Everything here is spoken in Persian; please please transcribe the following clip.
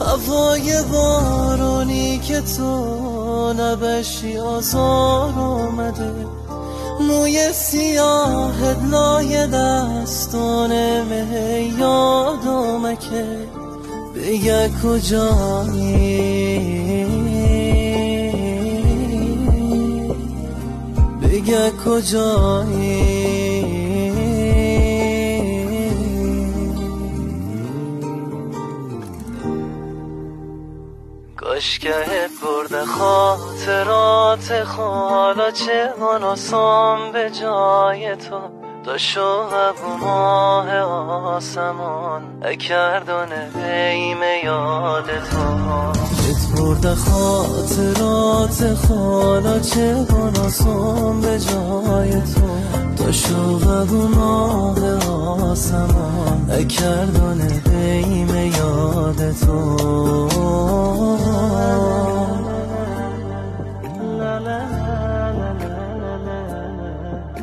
هوای بارونی که تو نبشی آزار اومده، موی سیاهت لای دستان مه یادمه که بگه کجایی، بگه کجایی. کاشگهت برده خاطرات حالا چه مناسم به جای تو، داشو و ماه آسمان اکردن حیم یاد تو. جت برده خاطرات حالا چه مناسم به جای تو، داشو و ماه آسمان اکردن حیم یاد تو.